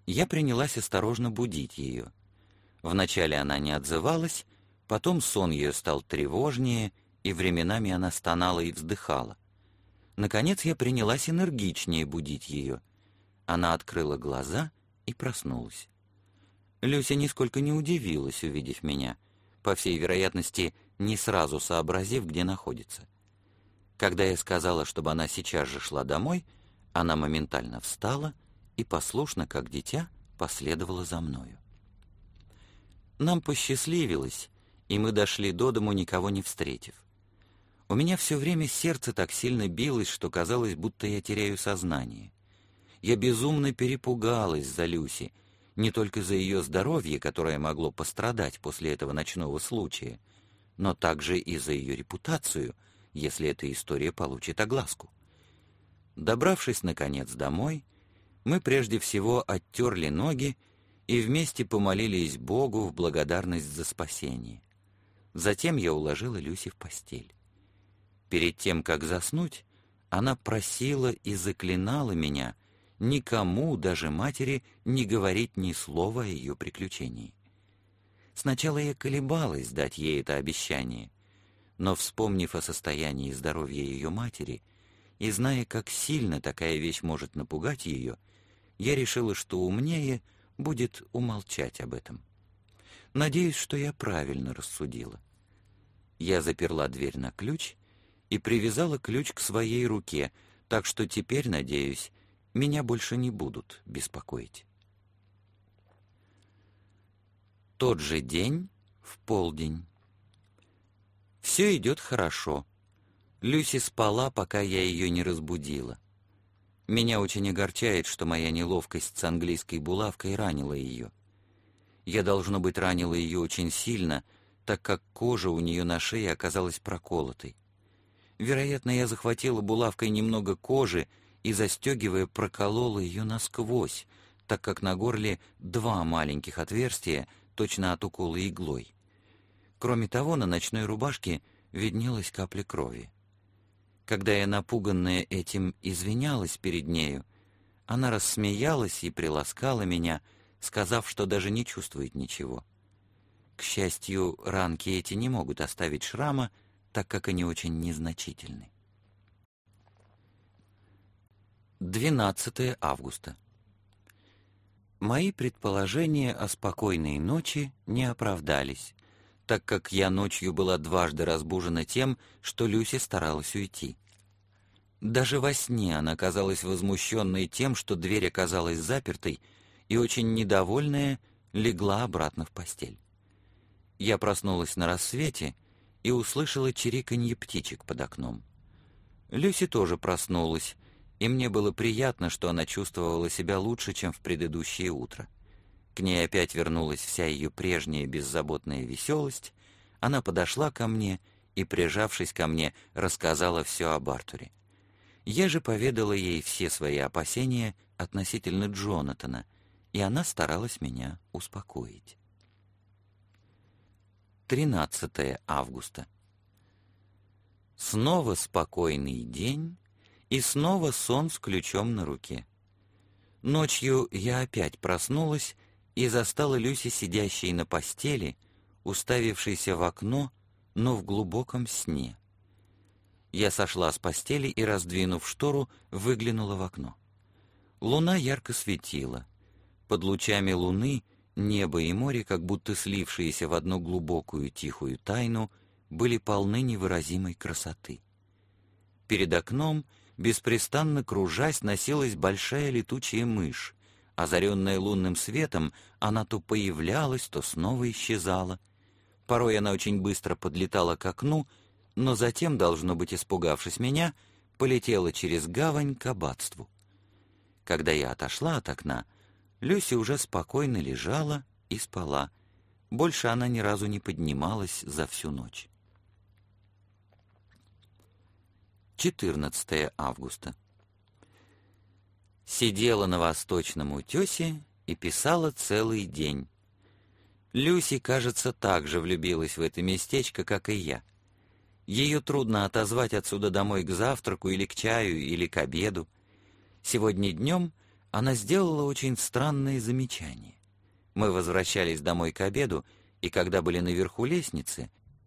Я принялась осторожно будить ее. Вначале она не отзывалась, потом сон ее стал тревожнее, и временами она стонала и вздыхала. Наконец я принялась энергичнее будить ее. Она открыла глаза и проснулась. Люся нисколько не удивилась, увидев меня, по всей вероятности, не сразу сообразив, где находится. Когда я сказала, чтобы она сейчас же шла домой, она моментально встала и, послушно, как дитя, последовала за мною. Нам посчастливилось, и мы дошли до дому, никого не встретив. У меня все время сердце так сильно билось, что казалось, будто я теряю сознание. Я безумно перепугалась за Люси, не только за ее здоровье, которое могло пострадать после этого ночного случая, но также и за ее репутацию, если эта история получит огласку. Добравшись, наконец, домой, мы прежде всего оттерли ноги и вместе помолились Богу в благодарность за спасение. Затем я уложила Люси в постель. Перед тем, как заснуть, она просила и заклинала меня никому, даже матери, не говорить ни слова о ее приключении. Сначала я колебалась дать ей это обещание, но, вспомнив о состоянии здоровья ее матери и зная, как сильно такая вещь может напугать ее, я решила, что умнее будет умолчать об этом. Надеюсь, что я правильно рассудила. Я заперла дверь на ключ и привязала ключ к своей руке, так что теперь, надеюсь, меня больше не будут беспокоить. Тот же день, в полдень. Все идет хорошо. Люси спала, пока я ее не разбудила. Меня очень огорчает, что моя неловкость с английской булавкой ранила ее. Я, должно быть, ранила ее очень сильно, так как кожа у нее на шее оказалась проколотой. Вероятно, я захватила булавкой немного кожи и, застегивая, проколола ее насквозь, так как на горле 2 маленьких отверстия, точно от укола иглой. Кроме того, на ночной рубашке виднелась капля крови. Когда я, напуганная этим, извинялась перед нею, она рассмеялась и приласкала меня, сказав, что даже не чувствует ничего. К счастью, ранки эти не могут оставить шрама, так как они очень незначительны. 12 августа. Мои предположения о спокойной ночи не оправдались, так как я ночью была дважды разбужена тем, что Люси старалась уйти. Даже во сне она казалась возмущенной тем, что дверь оказалась запертой, и очень недовольная легла обратно в постель. Я проснулась на рассвете и услышала чириканье птичек под окном. Люси тоже проснулась, и мне было приятно, что она чувствовала себя лучше, чем в предыдущее утро. К ней опять вернулась вся ее прежняя беззаботная веселость. Она подошла ко мне и, прижавшись ко мне, рассказала все об Артуре. Я же поведала ей все свои опасения относительно Джонатана, и она старалась меня успокоить. 13 августа. Снова спокойный день, и снова сон с ключом на руке. Ночью я опять проснулась и застала Люси сидящей на постели, уставившейся в окно, но в глубоком сне. Я сошла с постели и, раздвинув штору, выглянула в окно. Луна ярко светила. Под лучами луны небо и море, как будто слившиеся в одну глубокую тихую тайну, были полны невыразимой красоты. Перед окном, беспрестанно кружась, носилась большая летучая мышь. Озаренная лунным светом, она то появлялась, то снова исчезала. Порой она очень быстро подлетала к окну, но затем, должно быть, испугавшись меня, полетела через гавань к аббатству. Когда я отошла от окна, Люси уже спокойно лежала и спала. Больше она ни разу не поднималась за всю ночь. 14 августа. Сидела на восточном утесе и писала целый день. Люси, кажется, так же влюбилась в это местечко, как и я. Ее трудно отозвать отсюда домой к завтраку или к чаю, или к обеду. Сегодня днем она сделала очень странные замечания. Мы возвращались домой к обеду, и когда были наверху лестницы,